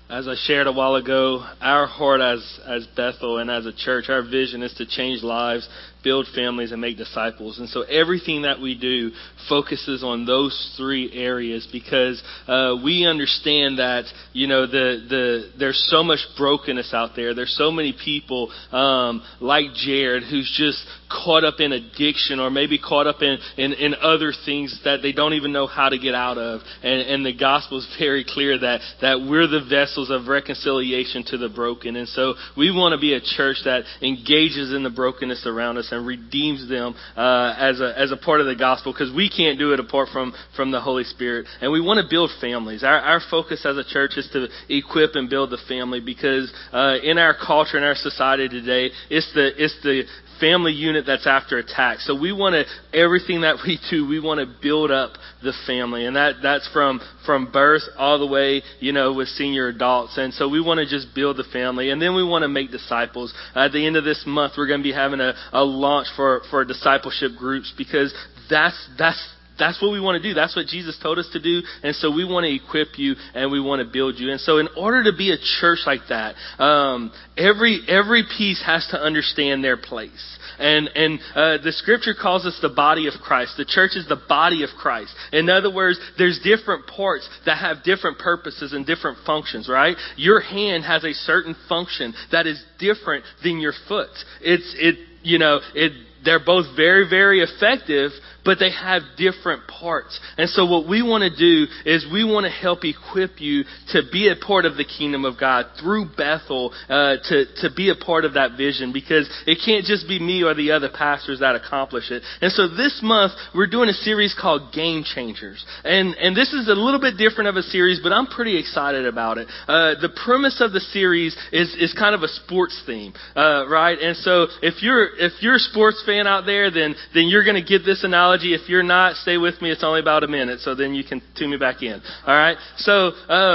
As I shared a while ago, our heart as Bethel and as a church, our vision is to change lives, build families, and make disciples. And so everything that we do focuses on those three areas because we understand that, there's so much brokenness out there. There's so many people like Jared who's just caught up in addiction or maybe caught up in other things that they don't even know how to get out of. And the gospel is very clear that we're the vessels of reconciliation to the broken. And so we want to be a church that engages in the brokenness around us and redeems them as a part of the gospel, because we can't do it apart from the Holy Spirit. And we want to build families. Our focus as a church is to equip and build the family, because in our culture, in our society today, it's the family unit that's after attack. So we want to, everything that we do, we want to build up the family. And that's from birth all the way, with senior adults. And so we want to just build the family. And then we want to make disciples. At the end of this month, we're going to be having a launch for discipleship groups, because that's what we want to do. That's what Jesus told us to do. And so we want to equip you and we want to build you. And so in order to be a church like that, every piece has to understand their place. And the scripture calls us the body of Christ. The church is the body of Christ. In other words, there's different parts that have different purposes and different functions, right? Your hand has a certain function that is different than your foot. They're both very, very effective, but they have different parts. And so what we want to do is we want to help equip you to be a part of the kingdom of God through Bethel, to be a part of that vision, because it can't just be me or the other pastors that accomplish it. And so this month we're doing a series called Game Changers. And this is a little bit different of a series, but I'm pretty excited about it. The premise of the series is kind of a sports theme, right? And so if you're a sports fan out there, then you're going to get this analogy. If you're not, stay with me. It's only about a minute, so then you can tune me back in. All right? So,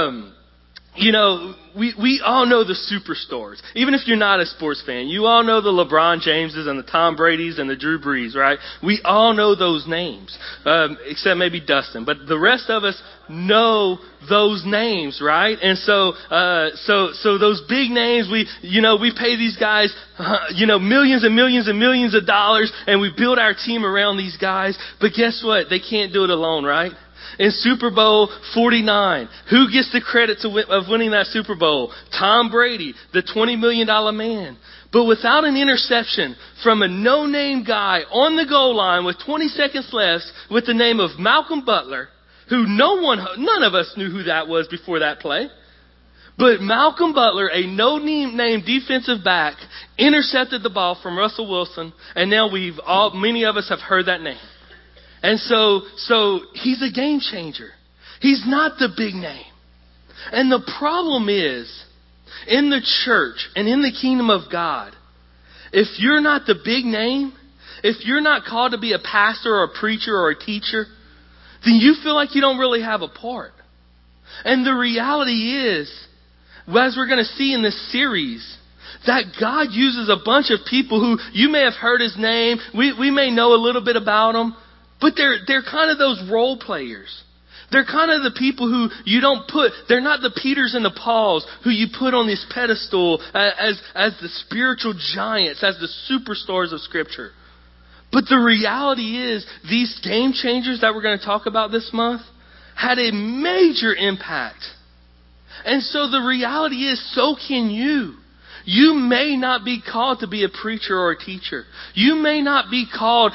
we all know the superstars. Even if you're not a sports fan, you all know the LeBron Jameses and the Tom Bradys and the Drew Brees, right? We all know those names, except maybe Dustin. But the rest of us know those names, right? And so those big names, we pay these guys, millions and millions and millions of dollars, and we build our team around these guys. But guess what? They can't do it alone, right? In Super Bowl 49, who gets the credit of winning that Super Bowl? Tom Brady, the $20 million man. But without an interception from a no-name guy on the goal line with 20 seconds left with the name of Malcolm Butler, who none of us knew who that was before that play. But Malcolm Butler, a no-name defensive back, intercepted the ball from Russell Wilson, and now many of us have heard that name. And so he's a game changer. He's not the big name. And the problem is, in the church and in the kingdom of God, if you're not the big name, if you're not called to be a pastor or a preacher or a teacher, then you feel like you don't really have a part. And the reality is, as we're going to see in this series, that God uses a bunch of people who you may have heard his name, we may know a little bit about them, but they're kind of those role players. They're kind of the people who they're not the Peters and the Pauls who you put on this pedestal as the spiritual giants, as the superstars of Scripture. But the reality is, these game changers that we're going to talk about this month had a major impact. And so the reality is, so can you. You may not be called to be a preacher or a teacher. You may not be called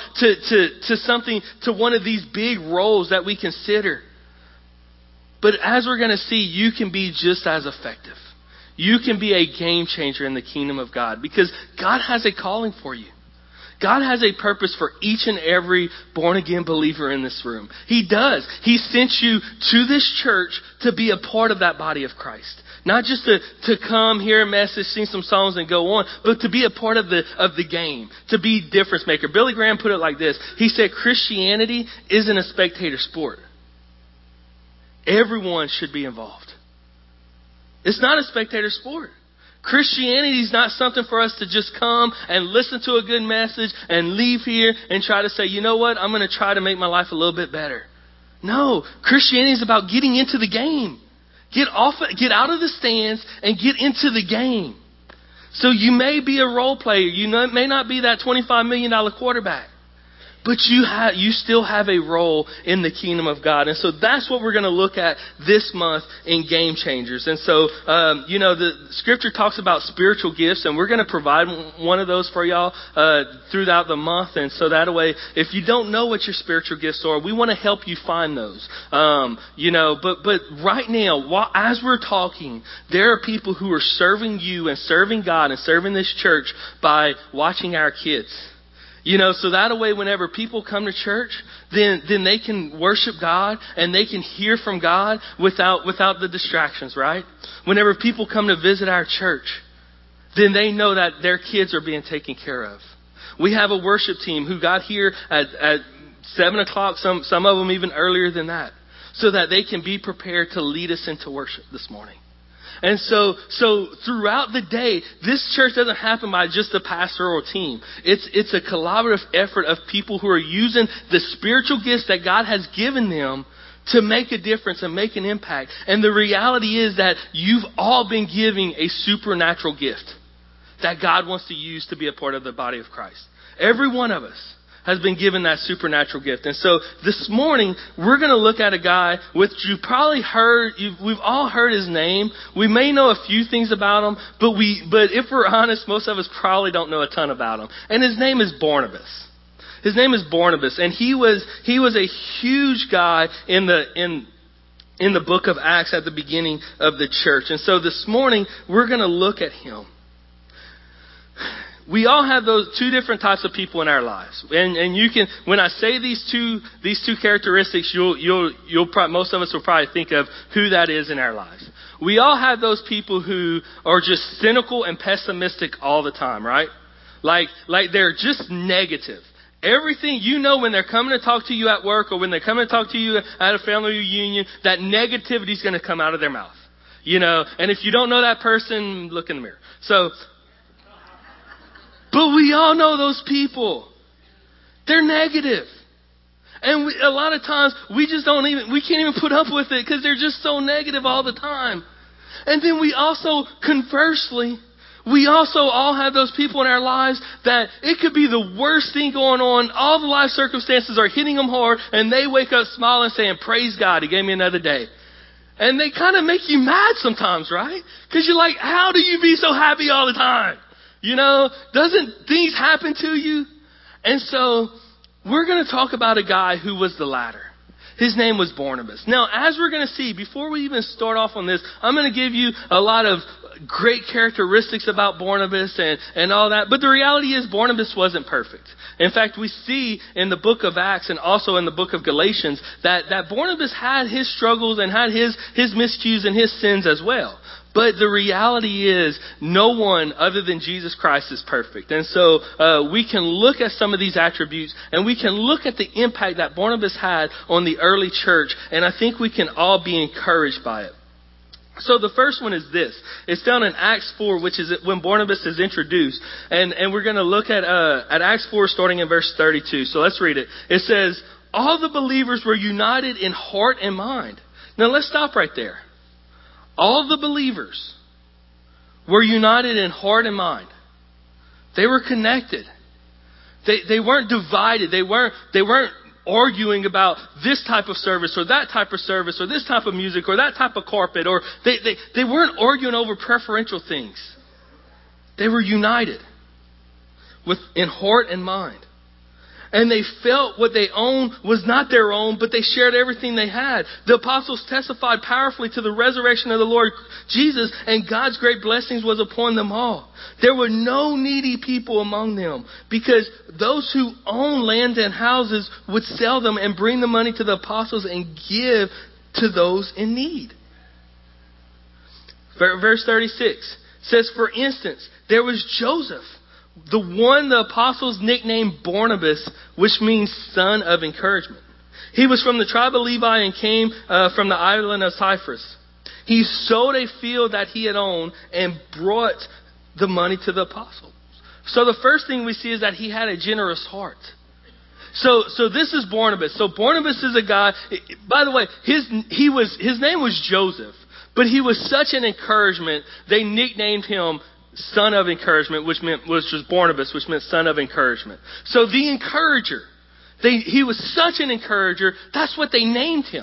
to one of these big roles that we consider. But as we're going to see, you can be just as effective. You can be a game changer in the kingdom of God, because God has a calling for you. God has a purpose for each and every born-again believer in this room. He does. He sent you to this church to be a part of that body of Christ. Not just to come, hear a message, sing some songs, and go on, but to be a part of the game, to be difference maker. Billy Graham put it like this. He said, Christianity isn't a spectator sport. Everyone should be involved. It's not a spectator sport. Christianity is not something for us to just come and listen to a good message and leave here and try to say, you know what, I'm going to try to make my life a little bit better. No, Christianity is about getting into the game. Get out of the stands and get into the game. So you may be a role player. You may not be that $25 million quarterback. But you still have a role in the kingdom of God. And so that's what we're going to look at this month in Game Changers. And so, the scripture talks about spiritual gifts, and we're going to provide one of those for y'all throughout the month. And so that way, if you don't know what your spiritual gifts are, we want to help you find those. But right now, as we're talking, there are people who are serving you and serving God and serving this church by watching our kids. So that way, whenever people come to church, then they can worship God and they can hear from God without the distractions, right? Whenever people come to visit our church, then they know that their kids are being taken care of. We have a worship team who got here at 7 o'clock, some of them even earlier than that, so that they can be prepared to lead us into worship this morning. And so throughout the day, this church doesn't happen by just a pastoral team. It's a collaborative effort of people who are using the spiritual gifts that God has given them to make a difference and make an impact. And the reality is that you've all been giving a supernatural gift that God wants to use to be a part of the body of Christ. Every one of us has been given that supernatural gift. And so this morning, we're going to look at a guy which you've probably heard, we've all heard his name. We may know a few things about him, but if we're honest, most of us probably don't know a ton about him. And his name is Barnabas. His name is Barnabas, and he was a huge guy in the book of Acts at the beginning of the church. And so this morning, we're going to look at him. We all have those two different types of people in our lives, and you can. When I say these two characteristics, most of us will probably think of who that is in our lives. We all have those people who are just cynical and pessimistic all the time, right? Like they're just negative. Everything, when they're coming to talk to you at work or when they're coming to talk to you at a family reunion, that negativity is going to come out of their mouth. And if you don't know that person, look in the mirror. But we all know those people. They're negative. And a lot of times we can't even put up with it because they're just so negative all the time. And then conversely, we also all have those people in our lives that it could be the worst thing going on. All the life circumstances are hitting them hard and they wake up smiling saying, praise God, He gave me another day. And they kind of make you mad sometimes, right? Because you're like, how do you be so happy all the time? Doesn't things happen to you? And so we're going to talk about a guy who was the latter. His name was Barnabas. Now, as we're going to see, before we even start off on this, I'm going to give you a lot of great characteristics about Barnabas and all that. But the reality is Barnabas wasn't perfect. In fact, we see in the book of Acts and also in the book of Galatians that Barnabas had his struggles and had his miscues and his sins as well. But the reality is no one other than Jesus Christ is perfect. And so we can look at some of these attributes and we can look at the impact that Barnabas had on the early church. And I think we can all be encouraged by it. So the first one is this. It's found in Acts 4, which is when Barnabas is introduced. And we're going to look at Acts 4 starting in verse 32. So let's read it. It says, all the believers were united in heart and mind. Now let's stop right there. All the believers were united in heart and mind. They were connected. They weren't divided. They weren't arguing about this type of service or that type of service or this type of music or that type of carpet. Or they weren't arguing over preferential things. They were united in heart and mind. And they felt what they owned was not their own, but they shared everything they had. The apostles testified powerfully to the resurrection of the Lord Jesus, and God's great blessings was upon them all. There were no needy people among them, because those who owned land and houses would sell them and bring the money to the apostles and give to those in need. Verse 36 says, for instance, there was Joseph, the one the apostles nicknamed Barnabas, which means son of encouragement. He was from the tribe of Levi and came from the island of Cyprus. He sold a field that he had owned and brought the money to the apostles. So the first thing we see is that he had a generous heart. So this is Barnabas. So Barnabas is a guy, by the way, his name was Joseph. But he was such an encouragement, they nicknamed him Son of Encouragement, which was Barnabas, which meant Son of Encouragement. So the encourager, he was such an encourager, that's what they named him.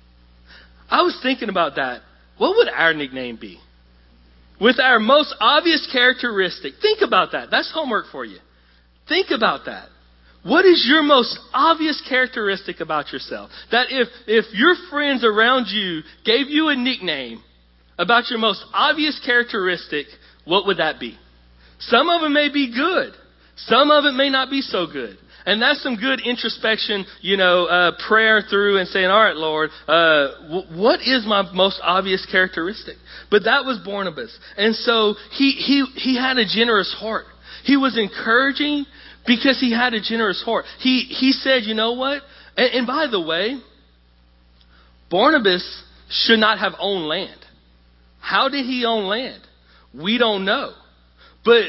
I was thinking about that. What would our nickname be? With our most obvious characteristic. Think about that. That's homework for you. Think about that. What is your most obvious characteristic about yourself? That if your friends around you gave you a nickname about your most obvious characteristic, what would that be? Some of it may be good. Some of it may not be so good. And that's some good introspection, prayer through and saying, all right, Lord, what is my most obvious characteristic? But that was Barnabas. And so he had a generous heart. He was encouraging because he had a generous heart. He said, you know what? And by the way, Barnabas should not have owned land. How did he own land? We don't know. But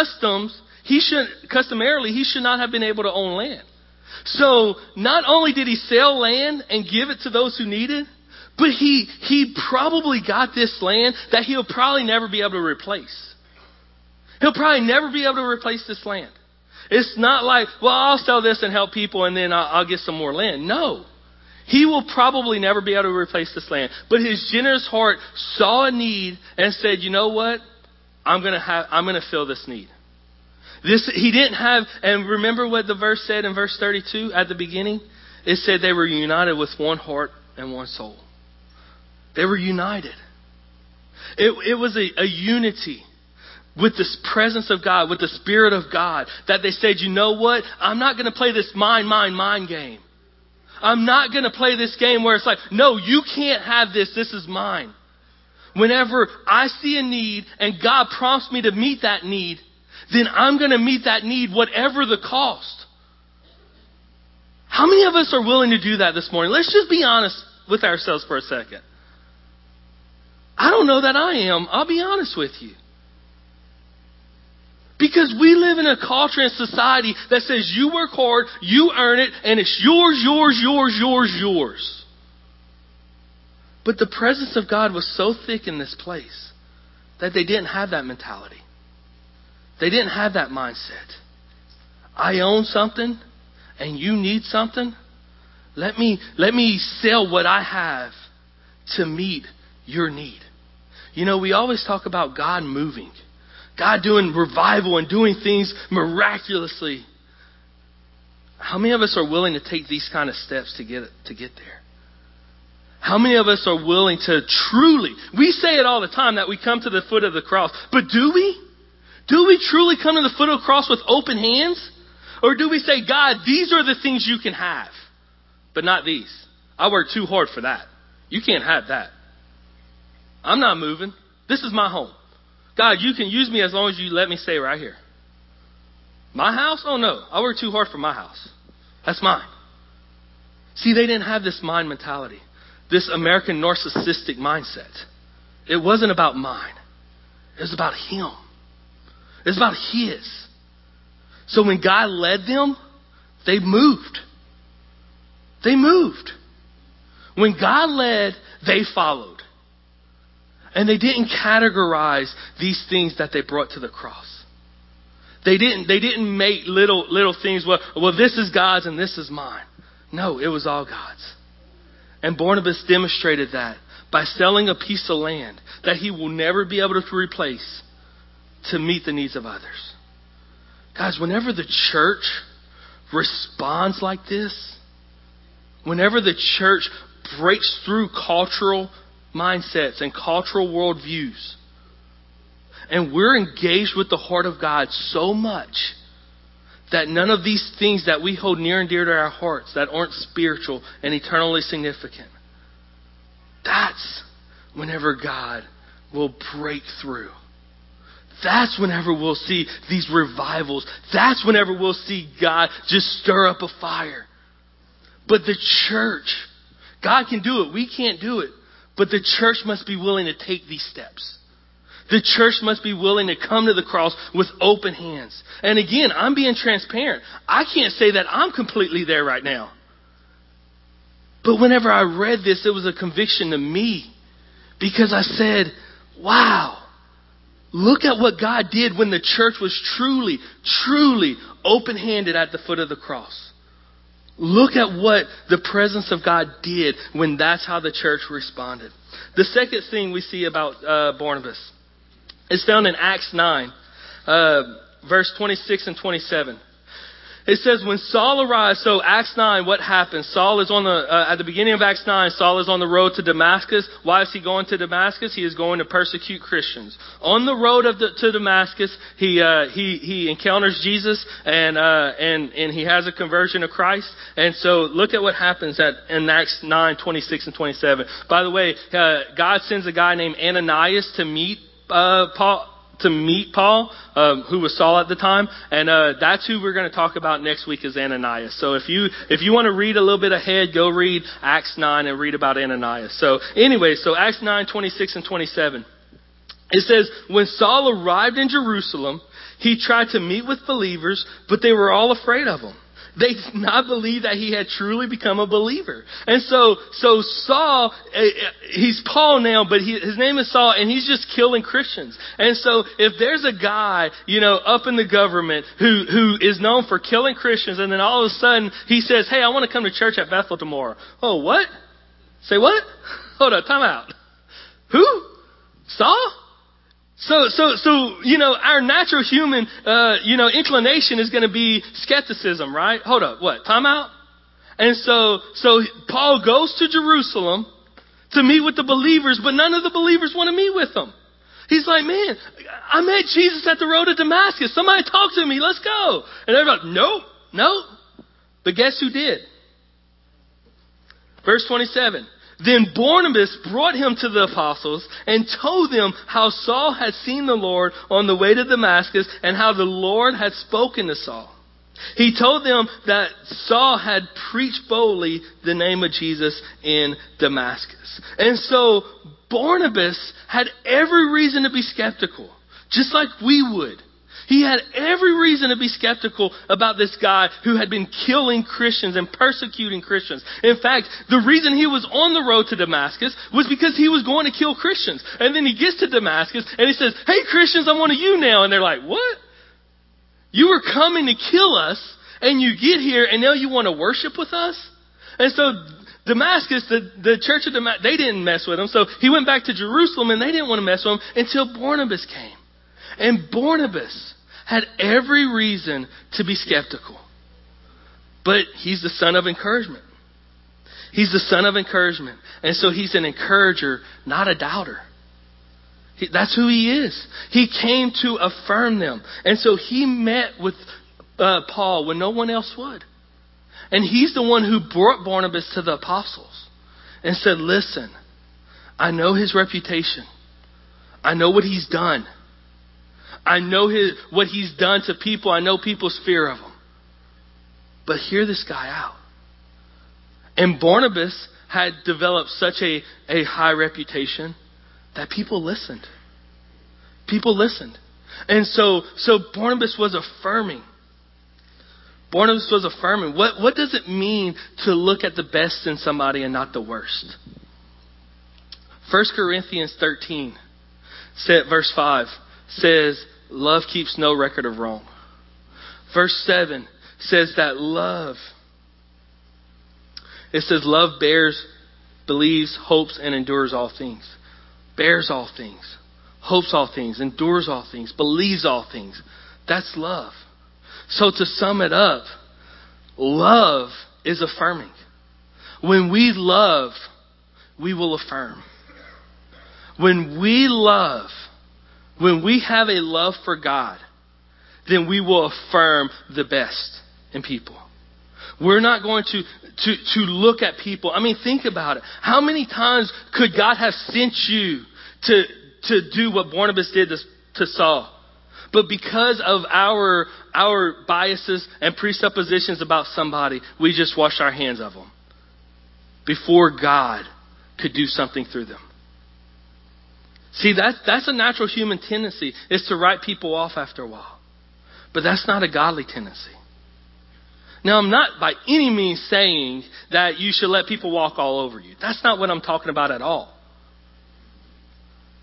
customarily, he should not have been able to own land. So not only did he sell land and give it to those who needed, but he probably got this land that he'll probably never be able to replace. He'll probably never be able to replace this land. It's not like, well, I'll sell this and help people and then I'll get some more land. No. He will probably never be able to replace this land. But his generous heart saw a need and said, you know what? I'm going to fill this need. He didn't have, and remember what the verse said in verse 32 at the beginning? It said they were united with one heart and one soul. They were united. It was a unity with this presence of God, with the Spirit of God, that they said, you know what? I'm not going to play this mine game. I'm not going to play this game where it's like, no, you can't have this. This is mine. Whenever I see a need and God prompts me to meet that need, then I'm going to meet that need whatever the cost. How many of us are willing to do that this morning? Let's just be honest with ourselves for a second. I don't know that I am. I'll be honest with you. Because we live in a culture and society that says you work hard, you earn it, and it's yours. But the presence of God was so thick in this place that they didn't have that mentality. They didn't have that mindset. I own something and you need something. Let me sell what I have to meet your need. We always talk about God moving. God doing revival and doing things miraculously. How many of us are willing to take these kind of steps to get there? How many of us are willing to truly, we say it all the time that we come to the foot of the cross, but do we? Do we truly come to the foot of the cross with open hands? Or do we say, God, these are the things you can have, but not these? I worked too hard for that. You can't have that. I'm not moving. This is my home. God, you can use me as long as you let me stay right here. My house? Oh no, I worked too hard for my house. That's mine. See, they didn't have this mind mentality. This American narcissistic mindset. It wasn't about mine. It was about him. It was about his. So when God led them, they moved. They moved. When God led, they followed. And they didn't categorize these things that they brought to the cross. They didn't make little things, well, this is God's and this is mine. No, it was all God's. And Barnabas demonstrated that by selling a piece of land that he will never be able to replace to meet the needs of others. Guys, whenever the church responds like this, whenever the church breaks through cultural mindsets and cultural worldviews, and we're engaged with the heart of God so much that none of these things that we hold near and dear to our hearts that aren't spiritual and eternally significant, that's whenever God will break through. That's whenever we'll see these revivals. That's whenever we'll see God just stir up a fire. But the church, God can do it. We can't do it. But the church must be willing to take these steps. The church must be willing to come to the cross with open hands. And again, I'm being transparent. I can't say that I'm completely there right now. But whenever I read this, it was a conviction to me. Because I said, wow, look at what God did when the church was truly, truly open-handed at the foot of the cross. Look at what the presence of God did when that's how the church responded. The second thing we see about Barnabas is found in Acts 9, verse 26 and 27. It says, when Saul arrived, so Acts 9, what happens? Saul is on at the beginning of Acts 9, Saul is on the road to Damascus. Why is he going to Damascus? He is going to persecute Christians. On the road to Damascus, he encounters Jesus and he has a conversion to Christ. And so look at what happens in Acts 9, 26 and 27. By the way, God sends a guy named Ananias to meet Paul, who was Saul at the time. And that's who we're going to talk about next week is Ananias. So if you want to read a little bit ahead, go read Acts 9 and read about Ananias. So anyway, so Acts 9, 26 and 27. It says, when Saul arrived in Jerusalem, he tried to meet with believers, but they were all afraid of him. They did not believe that he had truly become a believer. And so Saul, he's Paul now, but his name is Saul, and he's just killing Christians. And so if there's a guy, up in the government who is known for killing Christians, and then all of a sudden he says, hey, I want to come to church at Bethel tomorrow. Oh, what? Say what? Hold up, time out. Who? Saul? So, our natural human, inclination is going to be skepticism, right? Hold up, what? Time out? And so Paul goes to Jerusalem to meet with the believers, but none of the believers want to meet with him. He's like, man, I met Jesus at the road to Damascus. Somebody talk to me. Let's go. And they're like, nope. But guess who did? Verse 27. Then Barnabas brought him to the apostles and told them how Saul had seen the Lord on the way to Damascus and how the Lord had spoken to Saul. He told them that Saul had preached boldly the name of Jesus in Damascus. And so Barnabas had every reason to be skeptical, just like we would. He had every reason to be skeptical about this guy who had been killing Christians and persecuting Christians. In fact, the reason he was on the road to Damascus was because he was going to kill Christians. And then he gets to Damascus and he says, hey, Christians, I'm one of you now. And they're like, what? You were coming to kill us and you get here and now you want to worship with us? And so Damascus, the church of Damascus, they didn't mess with him. So he went back to Jerusalem and they didn't want to mess with him until Barnabas came. And Barnabas had every reason to be skeptical. But he's the son of encouragement. He's the son of encouragement. And so he's an encourager, not a doubter. That's who he is. He came to affirm them. And so he met with Paul when no one else would. And he's the one who brought Barnabas to the apostles and said, listen, I know his reputation. I know what he's done. I know what he's done to people. I know people's fear of him. But hear this guy out. And Barnabas had developed such a high reputation that people listened. People listened. And so Barnabas was affirming. Barnabas was affirming. What does it mean to look at the best in somebody and not the worst? 1 Corinthians 13, verse 5 says, love keeps no record of wrong. Verse 7 says that love bears, believes, hopes, and endures all things. Bears all things. Hopes all things. Endures all things. Believes all things. That's love. So to sum it up, love is affirming. When we love, we will affirm. When we love, when we have a love for God, then we will affirm the best in people. We're not going to look at people. I mean, think about it. How many times could God have sent you to do what Barnabas did to Saul? But because of our biases and presuppositions about somebody, we just wash our hands of them before God could do something through them. See, that's a natural human tendency, is to write people off after a while. But that's not a godly tendency. Now, I'm not by any means saying that you should let people walk all over you. That's not what I'm talking about at all.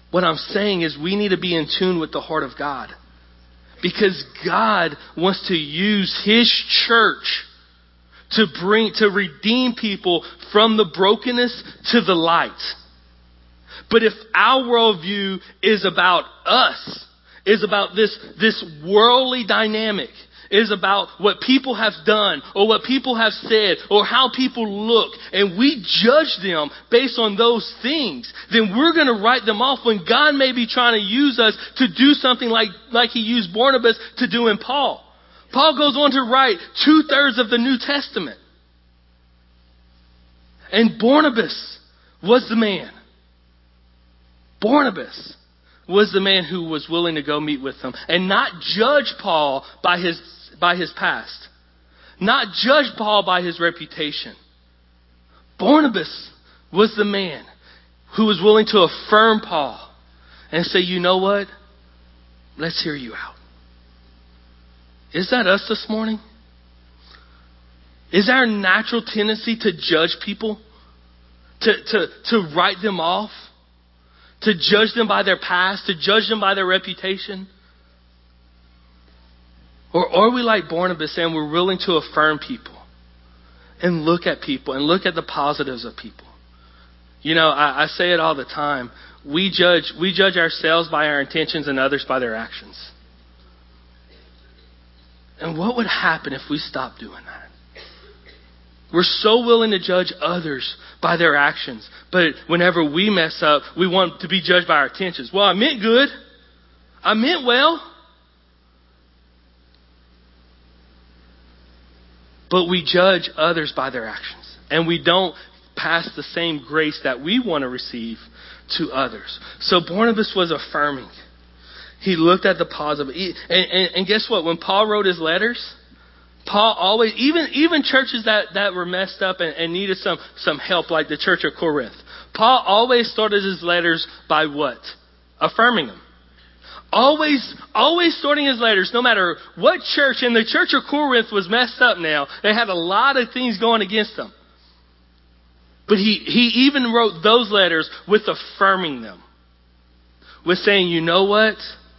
What I'm saying is we need to be in tune with the heart of God. Because God wants to use His church to redeem people from the brokenness to the light. But if our worldview is about us, is about this worldly dynamic, is about what people have done or what people have said or how people look, and we judge them based on those things, then we're going to write them off when God may be trying to use us to do something like He used Barnabas to do in Paul. Paul goes on to write 2/3 of the New Testament. And Barnabas was the man. Barnabas was the man who was willing to go meet with them and not judge Paul by his past. Not judge Paul by his reputation. Barnabas was the man who was willing to affirm Paul and say, you know what? Let's hear you out. Is that us this morning? Is our natural tendency to judge people? To write them off? To judge them by their past? To judge them by their reputation? Or are we like Barnabas and we're willing to affirm people and look at people and look at the positives of people? You know, I say it all the time. We judge ourselves by our intentions and others by their actions. And what would happen if we stopped doing that? We're so willing to judge others by their actions. But whenever we mess up, we want to be judged by our intentions. Well, I meant good. I meant well. But we judge others by their actions. And we don't pass the same grace that we want to receive to others. So Barnabas was affirming. He looked at the positive. And guess what? When Paul wrote his letters, Paul always, even churches that were messed up and needed some help, like the church of Corinth, Paul always started his letters by what? Affirming them. Always starting his letters, no matter what church, and the church of Corinth was messed up now. They had a lot of things going against them. But he even wrote those letters with affirming them. With saying, you know what?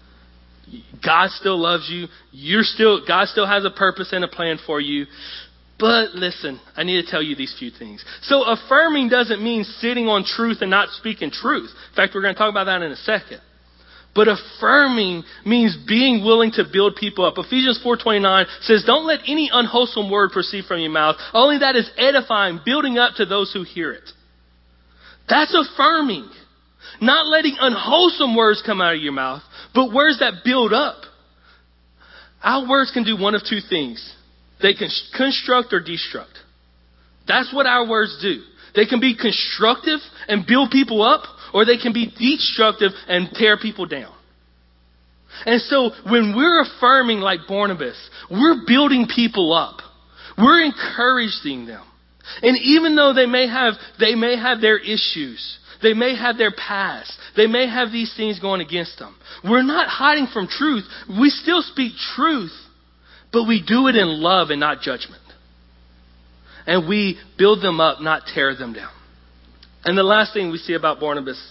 God still loves you. God still has a purpose and a plan for you. But listen, I need to tell you these few things. So affirming doesn't mean sitting on truth and not speaking truth. In fact, we're going to talk about that in a second. But affirming means being willing to build people up. Ephesians 4:29 says, don't let any unwholesome word proceed from your mouth. Only that is edifying, building up to those who hear it. That's affirming. Not letting unwholesome words come out of your mouth, but words that build up. Our words can do one of two things. They can construct or destruct. That's what our words do. They can be constructive and build people up, or they can be destructive and tear people down. And so when we're affirming like Barnabas, we're building people up. We're encouraging them. And even though they may have their issues, they may have their past, they may have these things going against them, we're not hiding from truth. We still speak truth, but we do it in love and not judgment. And we build them up, not tear them down. And the last thing we see about Barnabas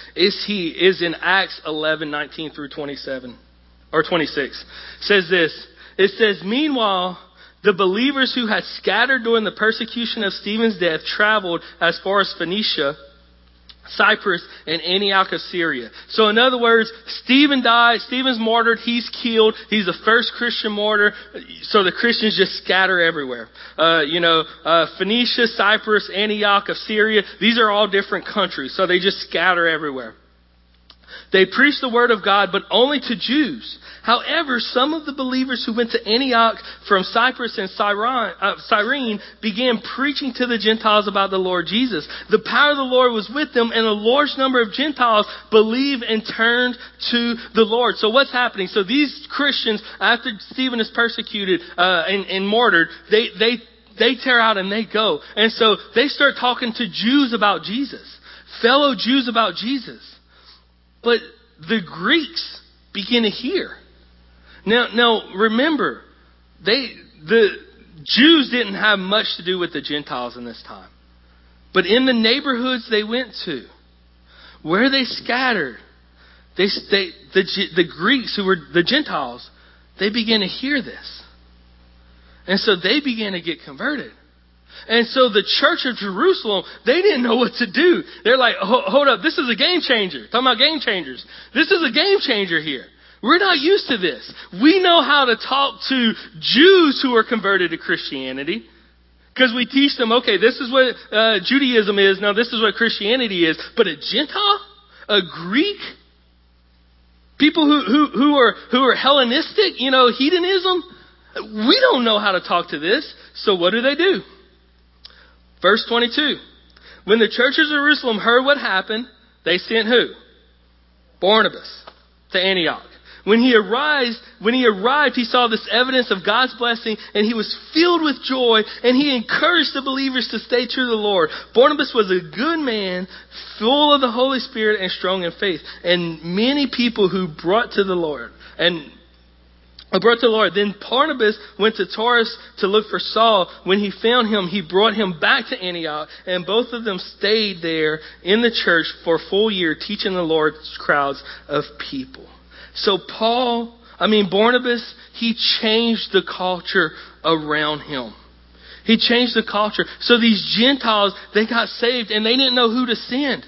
is in Acts 11:19 through 27 or 26. Says this. It says, meanwhile, the believers who had scattered during the persecution of Stephen's death traveled as far as Phoenicia, Cyprus, and Antioch of Syria. So in other words, Stephen died. Stephen's martyred. He's killed. He's the first Christian martyr. So the Christians just scatter everywhere. Phoenicia, Cyprus, Antioch of Syria. These are all different countries. So they just scatter everywhere. They preached the word of God, but only to Jews. However, some of the believers who went to Antioch from Cyprus and Cyrene began preaching to the Gentiles about the Lord Jesus. The power of the Lord was with them, and a large number of Gentiles believed and turned to the Lord. So what's happening? So these Christians, after Stephen is persecuted and martyred, they tear out and they go. And so they start talking to Jews about Jesus, fellow Jews about Jesus. But the Greeks begin to hear. Now remember, the Jews didn't have much to do with the Gentiles in this time. But in the neighborhoods they went to, where they scattered, the Greeks, who were the Gentiles, they began to hear this. And so they began to get converted. And so the church of Jerusalem, they didn't know what to do. They're like, hold up, this is a game changer. Talking about game changers. This is a game changer here. We're not used to this. We know how to talk to Jews who are converted to Christianity. Because we teach them, okay, this is what Judaism is. Now this is what Christianity is. But a Gentile? A Greek? People who are Hellenistic, hedonism? We don't know how to talk to this. So what do? Verse 22. When the church of Jerusalem heard what happened, they sent who? Barnabas to Antioch. When he arrived, he saw this evidence of God's blessing, and he was filled with joy, and he encouraged the believers to stay true to the Lord. Barnabas was a good man, full of the Holy Spirit and strong in faith. And many people who brought to the Lord. Then Barnabas went to Tarsus to look for Saul. When he found him, he brought him back to Antioch, and both of them stayed there in the church for a full year, teaching the Lord's crowds of people. So Barnabas, he changed the culture around him. He changed the culture. So these Gentiles, they got saved, and they didn't know who to send.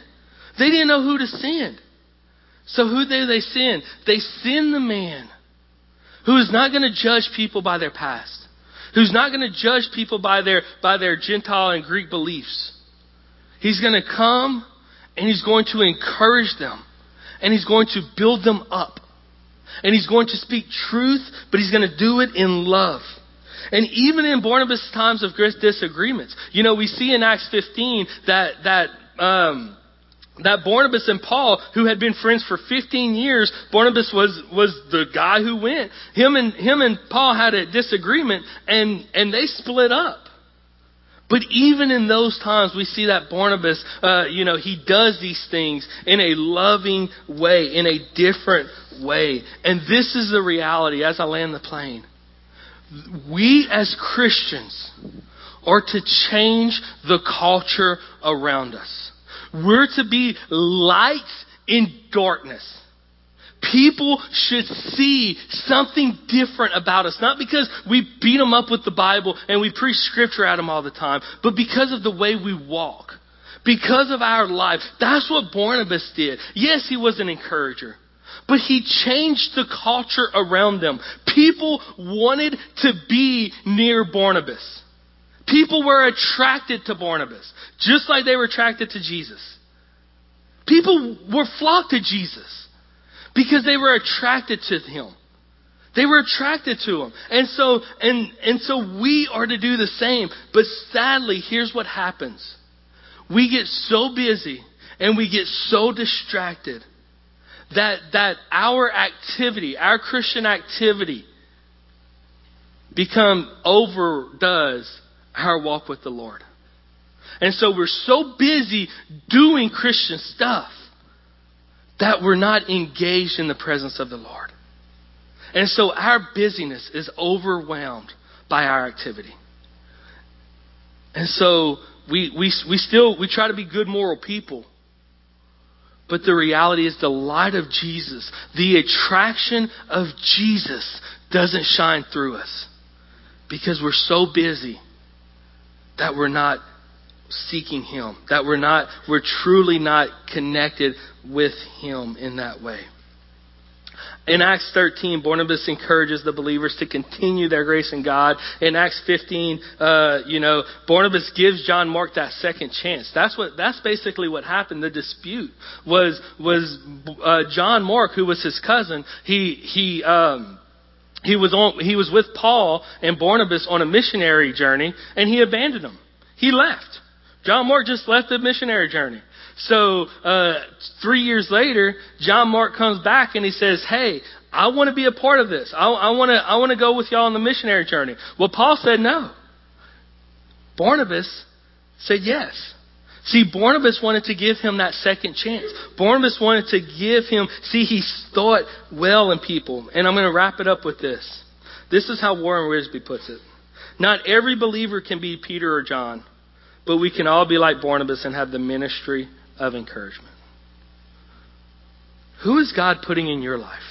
So who did they send? They send the man who is not going to judge people by their past, who's not going to judge people by their Gentile and Greek beliefs. He's going to come, and he's going to encourage them, and he's going to build them up. And he's going to speak truth, but he's going to do it in love. And even in Barnabas' times of disagreements, we see in Acts 15 that Barnabas and Paul, who had been friends for 15 years, Barnabas was the guy who went. Him and Paul had a disagreement, and they split up. But even in those times, we see that Barnabas, he does these things in a loving way, in a different way. And this is the reality as I land the plane. We as Christians are to change the culture around us. We're to be lights in darkness. People should see something different about us. Not because we beat them up with the Bible and we preach scripture at them all the time, but because of the way we walk. Because of our life. That's what Barnabas did. Yes, he was an encourager, but he changed the culture around them. People wanted to be near Barnabas. People were attracted to Barnabas, just like they were attracted to Jesus. People were flocked to Jesus because they were attracted to him. They were attracted to him. And so we are to do the same. But sadly, here's what happens. We get so busy and we get so distracted that our activity, our Christian activity, overdoes our walk with the Lord. And so we're so busy doing Christian stuff that we're not engaged in the presence of the Lord. And so our busyness is overwhelmed by our activity. And so we try to be good moral people. But the reality is the light of Jesus, the attraction of Jesus doesn't shine through us. Because we're so busy that we're not seeking him. That we're truly not connected with him in that way. In Acts 13, Barnabas encourages the believers to continue their grace in God. In Acts 15, Barnabas gives John Mark that second chance. That's basically what happened. The dispute was John Mark, who was his cousin. He was with Paul and Barnabas on a missionary journey, and he abandoned them. He left. John Mark just left the missionary journey. So 3 years later, John Mark comes back and he says, "Hey, I want to be a part of this. I want to go with y'all on the missionary journey." Well, Paul said no. Barnabas said yes. See, Barnabas wanted to give him that second chance. Barnabas wanted to give him, he thought well in people. And I'm going to wrap it up with this. This is how Warren Wiersbe puts it. Not every believer can be Peter or John, but we can all be like Barnabas and have the ministry of encouragement. Who is God putting in your life?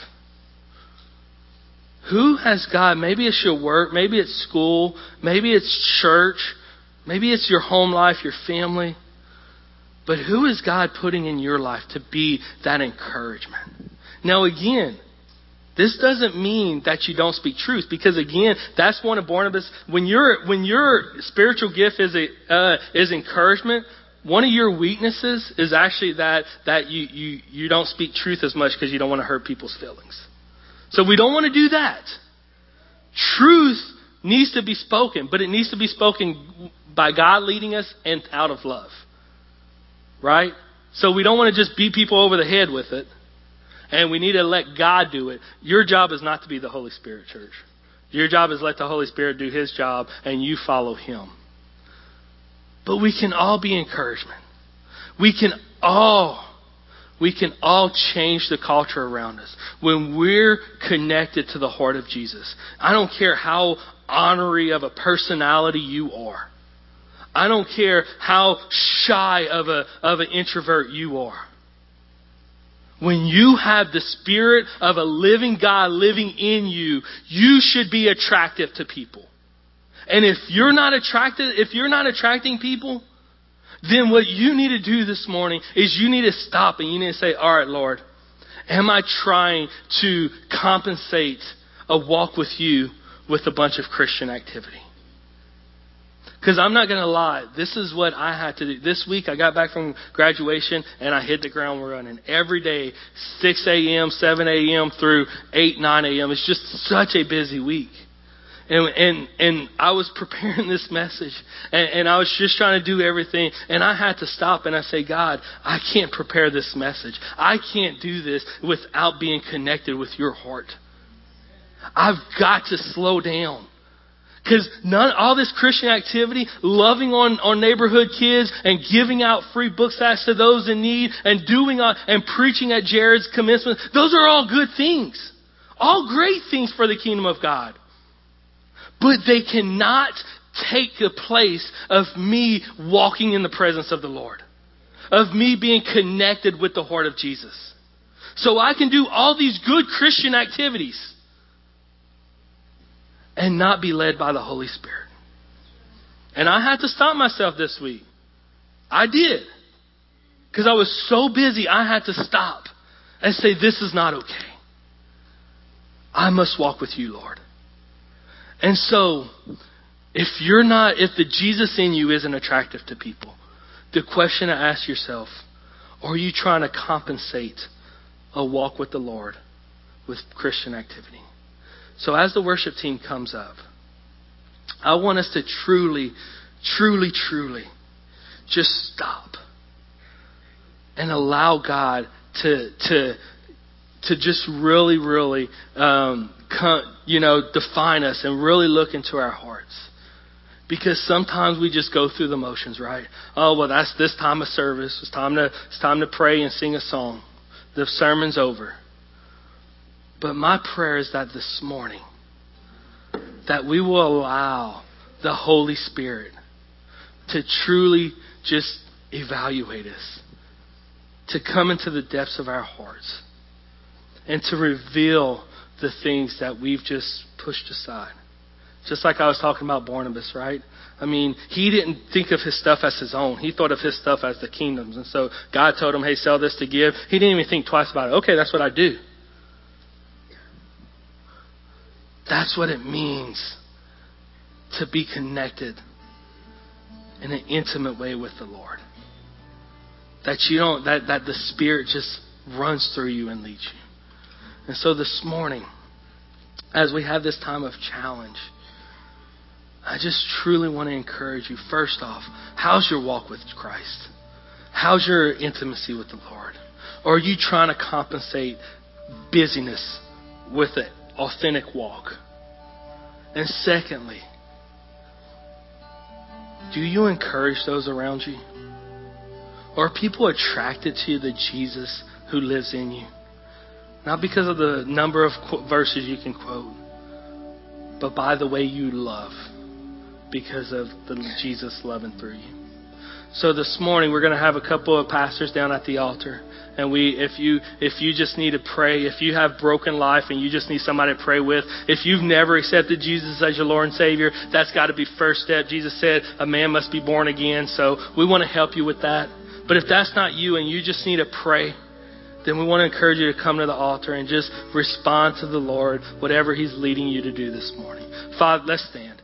Who has God, maybe it's your work, maybe it's school, maybe it's church, maybe it's your home life, your family. But who is God putting in your life to be that encouragement? Now again, this doesn't mean that you don't speak truth, because again, that's one of Barnabas. When your spiritual gift is encouragement, one of your weaknesses is actually that you don't speak truth as much because you don't want to hurt people's feelings. So we don't want to do that. Truth needs to be spoken, but it needs to be spoken by God leading us and out of love. Right? So we don't want to just beat people over the head with it. And we need to let God do it. Your job is not to be the Holy Spirit, church. Your job is let the Holy Spirit do His job and you follow Him. But we can all be encouragement. We can all change the culture around us when we're connected to the heart of Jesus. I don't care how honorary of a personality you are. I don't care how shy of an introvert you are. When you have the Spirit of a living God living in you, you should be attractive to people. And if you're not attracting people, then what you need to do this morning is you need to stop and you need to say, all right, Lord, am I trying to compensate a walk with you with a bunch of Christian activity? Because I'm not going to lie, this is what I had to do. This week I got back from graduation and I hit the ground running. Every day, 6 a.m., 7 a.m. through 8, 9 a.m. It's just such a busy week. And I was preparing this message and I was just trying to do everything. And I had to stop and I say, God, I can't prepare this message. I can't do this without being connected with your heart. I've got to slow down. Because all this Christian activity, loving on neighborhood kids and giving out free book sacks to those in need and and preaching at Jared's commencement, those are all good things. All great things for the kingdom of God. But they cannot take the place of me walking in the presence of the Lord. Of me being connected with the heart of Jesus. So I can do all these good Christian activities and not be led by the Holy Spirit. And I had to stop myself this week. I did. Because I was so busy, I had to stop and say, this is not okay. I must walk with you, Lord. And so, if the Jesus in you isn't attractive to people, the question to ask yourself, are you trying to compensate a walk with the Lord with Christian activity? So as the worship team comes up, I want us to truly, truly, truly just stop and allow God to just really, really, define us and really look into our hearts. Because sometimes we just go through the motions, right? Oh, well, that's this time of service. It's time to pray and sing a song. The sermon's over. But my prayer is that this morning, that we will allow the Holy Spirit to truly just evaluate us, to come into the depths of our hearts, and to reveal the things that we've just pushed aside. Just like I was talking about Barnabas, right? I mean, he didn't think of his stuff as his own. He thought of his stuff as the kingdom's. And so God told him, hey, sell this to give. He didn't even think twice about it. Okay, that's what I do. That's what it means to be connected in an intimate way with the Lord. That the Spirit just runs through you and leads you. And so this morning, as we have this time of challenge, I just truly want to encourage you. First off, how's your walk with Christ? How's your intimacy with the Lord? Or are you trying to compensate busyness with an authentic walk? And secondly, do you encourage those around you? Or are people attracted to the Jesus who lives in you? Not because of the number of verses you can quote, but by the way you love, because of the Jesus loving through you. So this morning we're going to have a couple of pastors down at the altar. And if you just need to pray, if you have broken life and you just need somebody to pray with, if you've never accepted Jesus as your Lord and Savior, that's got to be first step. Jesus said a man must be born again. So we want to help you with that. But if that's not you and you just need to pray, then we want to encourage you to come to the altar and just respond to the Lord, whatever He's leading you to do this morning. Father, let's stand.